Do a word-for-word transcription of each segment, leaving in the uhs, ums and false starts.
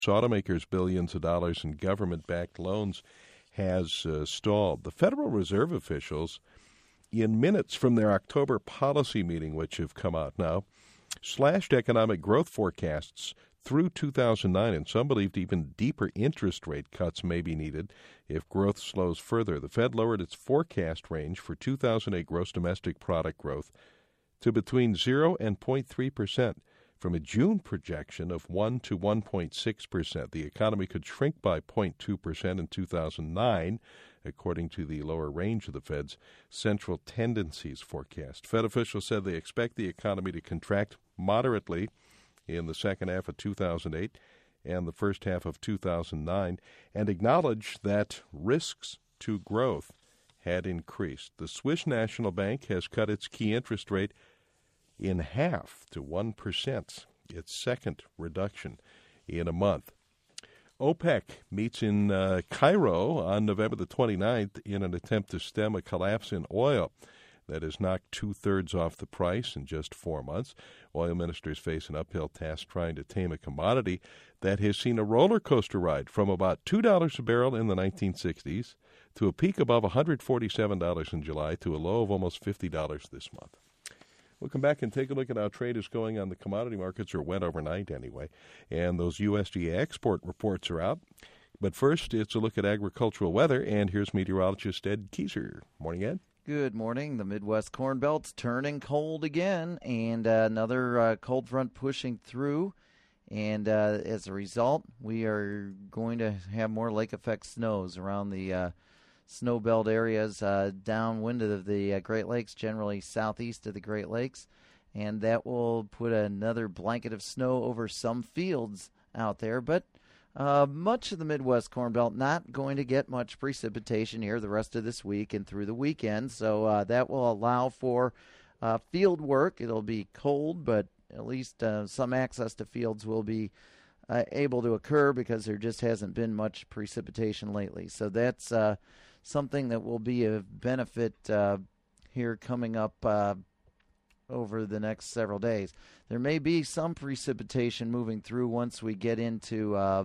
automakers billions of dollars in government-backed loans has uh, stalled. The Federal Reserve officials, in minutes from their October policy meeting, which have come out now, slashed economic growth forecasts through two thousand nine, and some believed even deeper interest rate cuts may be needed if growth slows further. The Fed lowered its forecast range for two thousand eight gross domestic product growth to between zero and zero point three percent from a June projection of one to one point six percent. The economy could shrink by zero point two percent in two thousand nine, according to the lower range of the Fed's Central Tendencies forecast. Fed officials said they expect the economy to contract moderately in the second half of two thousand eight and the first half of two thousand nine, and acknowledged that risks to growth had increased. The Swiss National Bank has cut its key interest rate in half to one percent, its second reduction in a month. OPEC meets in uh, Cairo on November the twenty-ninth in an attempt to stem a collapse in oil that has knocked two-thirds off the price in just four months. Oil ministers face an uphill task trying to tame a commodity that has seen a roller coaster ride from about two dollars a barrel in the nineteen sixties to a peak above one hundred forty-seven dollars in July to a low of almost fifty dollars this month. We'll come back and take a look at how trade is going on the commodity markets, or went overnight anyway. And those U S D A export reports are out. But first, it's a look at agricultural weather, and here's meteorologist Ed Kieser. Morning, Ed. Good morning. The Midwest Corn Belt's turning cold again, and uh, another uh, cold front pushing through. And uh, as a result, we are going to have more lake effect snows around the uh, snow belt areas uh, downwind of the uh, Great Lakes, generally southeast of the Great Lakes. And that will put another blanket of snow over some fields out there. But uh, much of the Midwest Corn Belt not going to get much precipitation here the rest of this week and through the weekend. So uh, that will allow for uh, field work. It'll be cold, but at least uh, some access to fields will be uh, able to occur because there just hasn't been much precipitation lately. So that's uh, something that will be a benefit uh, here coming up uh, over the next several days. There may be some precipitation moving through once we get into uh,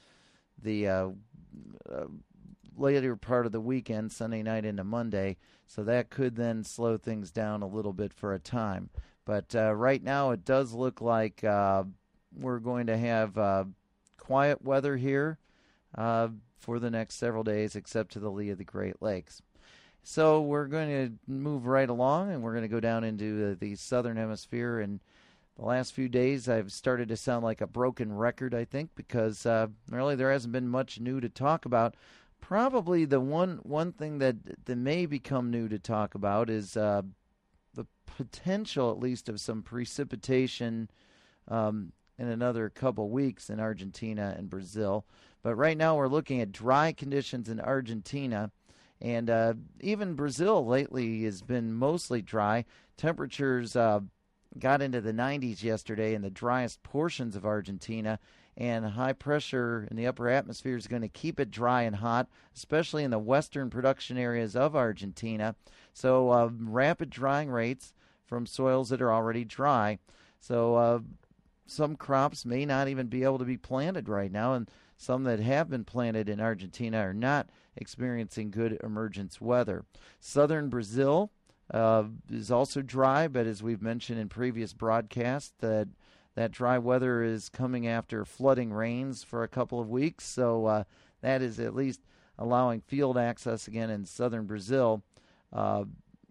the uh, uh, later part of the weekend, Sunday night into Monday, so that could then slow things down a little bit for a time. But uh, right now it does look like uh, we're going to have uh, quiet weather here uh, for the next several days, except to the lee of the Great Lakes. So we're going to move right along, and we're going to go down into the, the southern hemisphere. And the last few days I've started to sound like a broken record, I think, because uh, really there hasn't been much new to talk about. Probably the one one thing that, that may become new to talk about is uh, the potential, at least, of some precipitation um, in another couple weeks in Argentina and Brazil. But right now we're looking at dry conditions in Argentina. And uh, even Brazil lately has been mostly dry. Temperatures uh, got into the nineties yesterday in the driest portions of Argentina. And high pressure in the upper atmosphere is going to keep it dry and hot, especially in the western production areas of Argentina. So uh, rapid drying rates from soils that are already dry. So uh, some crops may not even be able to be planted right now, and some that have been planted in Argentina are not experiencing good emergence weather. Southern Brazil uh, is also dry, but as we've mentioned in previous broadcasts, that that dry weather is coming after flooding rains for a couple of weeks, so uh, that is at least allowing field access again in southern Brazil. Uh,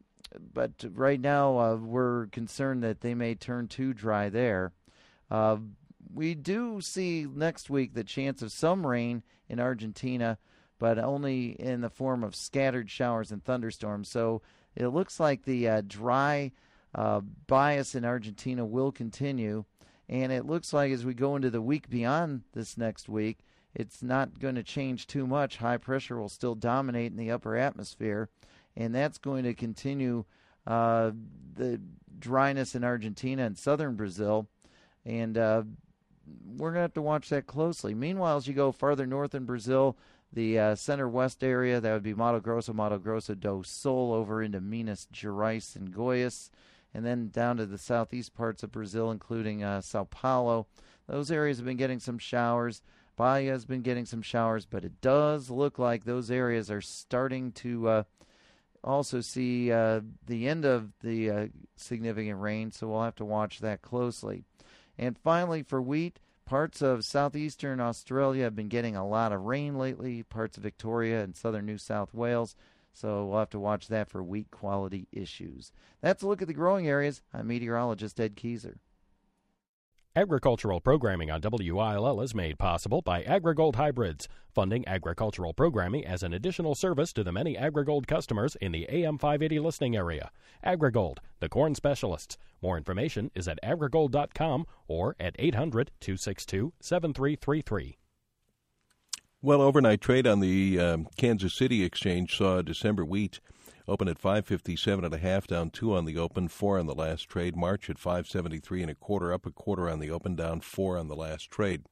but right now uh, we're concerned that they may turn too dry there. Uh, we do see next week the chance of some rain in Argentina, but only in the form of scattered showers and thunderstorms. So it looks like the uh, dry uh, bias in Argentina will continue. And it looks like as we go into the week beyond this next week, it's not going to change too much. High pressure will still dominate in the upper atmosphere, and that's going to continue uh, the dryness in Argentina and southern Brazil. And uh, we're going to have to watch that closely. Meanwhile, as you go farther north in Brazil, the uh, center-west area, that would be Mato Grosso, Mato Grosso do Sul, over into Minas Gerais and Goiás, and then down to the southeast parts of Brazil, including uh, Sao Paulo. Those areas have been getting some showers. Bahia has been getting some showers, but it does look like those areas are starting to uh, also see uh, the end of the uh, significant rain, so we'll have to watch that closely. And finally, for wheat, parts of southeastern Australia have been getting a lot of rain lately, parts of Victoria and southern New South Wales, so we'll have to watch that for wheat quality issues. That's a look at the growing areas. I'm meteorologist Ed Keyser. Agricultural programming on W I L L is made possible by AgriGold Hybrids, funding agricultural programming as an additional service to the many AgriGold customers in the A M five eighty listening area. AgriGold, the corn specialists. More information is at agrigold dot com or at eight hundred, two six two, seven three three three. Well, overnight trade on the um, Kansas City Exchange saw December wheat open at five fifty-seven and a half, down two on the open, four on the last trade. March at five seventy-three and a quarter, up a quarter on the open, down four on the last trade.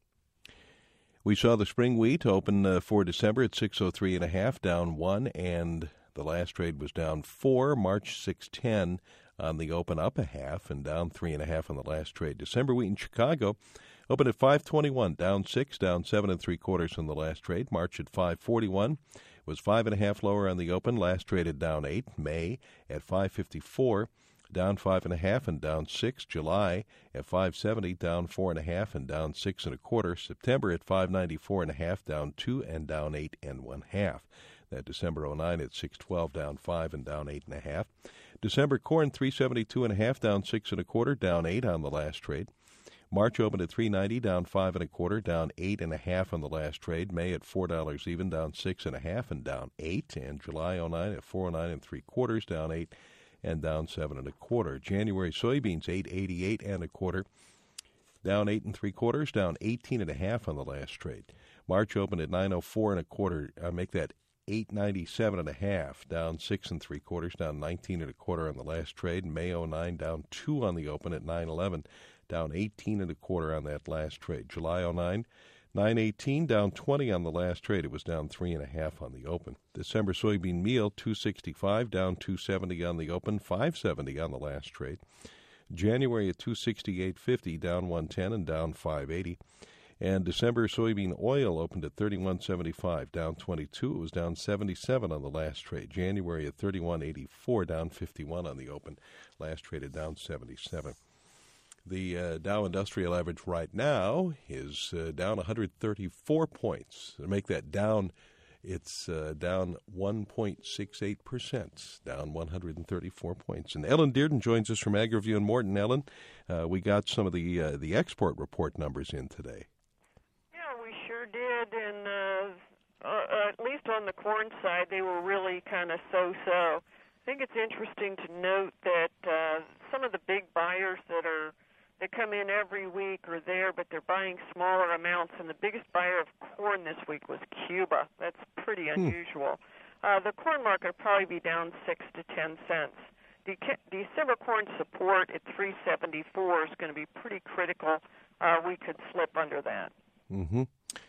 We saw the spring wheat open uh, for December at six oh three and a half, down one, and the last trade was down four. March six ten on the open, up a half, and down three and a half on the last trade. December wheat in Chicago opened at five twenty-one, down six, down seven and three quarters on the last trade. March at five forty-one. Was five and a half lower on the open. Last traded down eight. May at five fifty-four, down five and a half and down six. July at five seventy, down four and a half and down six and a quarter. September at five ninety-four and a half, down two and down eight and one half. That December oh nine at six twelve, down five and down eight and a half. December corn three seventy-two and a half, down six and a quarter, down eight on the last trade. March opened at three ninety, down five and a quarter, down eight and a half on the last trade. May at four dollars even, down six and a half and down eight. And July oh nine at four oh nine and three quarters, down eight and down seven and a quarter. January soybeans eight eighty-eight and a quarter, down eight and three quarters, down eighteen and a half on the last trade. March opened at nine oh four and a quarter. I make that eight ninety-seven and a half, down six and three quarters, down nineteen and a quarter on the last trade. May oh nine down two on the open at nine eleven. Down eighteen and a quarter on that last trade. July oh nine, nine eighteen, down twenty on the last trade. It was down three and a half on the open. December soybean meal, two sixty-five, down two seventy on the open, five seventy on the last trade. January at two sixty-eight fifty, down one ten and down five eighty. And December soybean oil opened at thirty-one seventy-five, down twenty-two. It was down seventy-seven on the last trade. January at thirty-one eighty-four, down fifty-one on the open. Last traded down seventy-seven. The uh, Dow Industrial Average right now is uh, down one hundred thirty-four points. To make that down, it's uh, down one point six eight percent, down one hundred thirty-four points. And Ellen Dearden joins us from AgriView and Morton. Ellen, uh, we got some of the uh, the export report numbers in today. Yeah, we sure did, and uh, uh, at least on the corn side, they were really kind of so-so. I think it's interesting to note that uh, some of the big buyers that are They come in every week are there, but they're buying smaller amounts. And the biggest buyer of corn this week was Cuba. That's pretty unusual. Hmm. Uh, the corn market will probably be down six to ten cents. The December corn support at three seventy-four is going to be pretty critical. Uh, we could slip under that. Mm-hmm.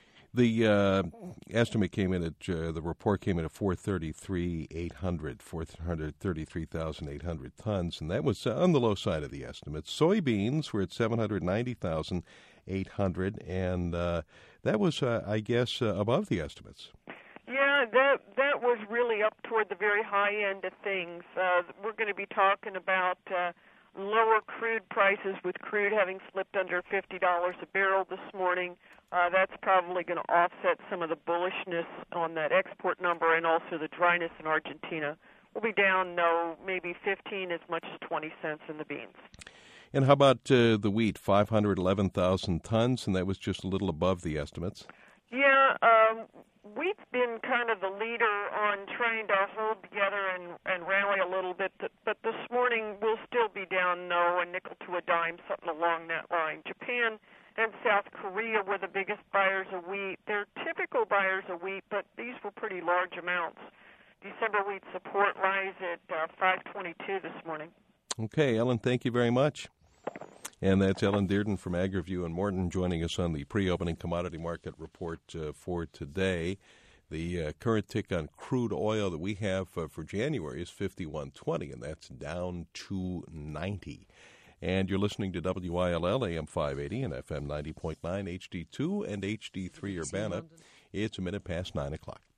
The uh, estimate came in at, uh, the report came in at four thirty-three eight hundred, four hundred thirty-three thousand eight hundred tons, and that was uh, on the low side of the estimate. Soybeans were at seven hundred ninety thousand eight hundred, and uh, that was, uh, I guess, uh, above the estimates. Yeah, that that was really up toward the very high end of things. Uh, we're going to be talking about uh, lower crude prices, with crude having slipped under fifty dollars a barrel this morning. Uh, that's probably going to offset some of the bullishness on that export number, and also the dryness in Argentina. We'll be down, no, maybe fifteen, as much as twenty cents in the beans. And how about uh, the wheat, five hundred eleven thousand tons, and that was just a little above the estimates? Yeah, um, wheat's been kind of the leader on trying to hold together and, and rally a little bit, but this morning we'll still be down, no, a nickel to a dime, something along that line. Japan and South Korea were the biggest buyers of wheat. They're typical buyers of wheat, but these were pretty large amounts. December wheat support lies at uh, five twenty-two this morning. Okay, Ellen, thank you very much. And that's Ellen Dearden from AgriView and Morton joining us on the pre-opening commodity market report uh, for today. The uh, current tick on crude oil that we have uh, for January is fifty-one twenty, and that's down to ninety. And you're listening to W I L L A M five eighty and F M ninety point nine H D two and H D three Urbana. It's a minute past nine o'clock.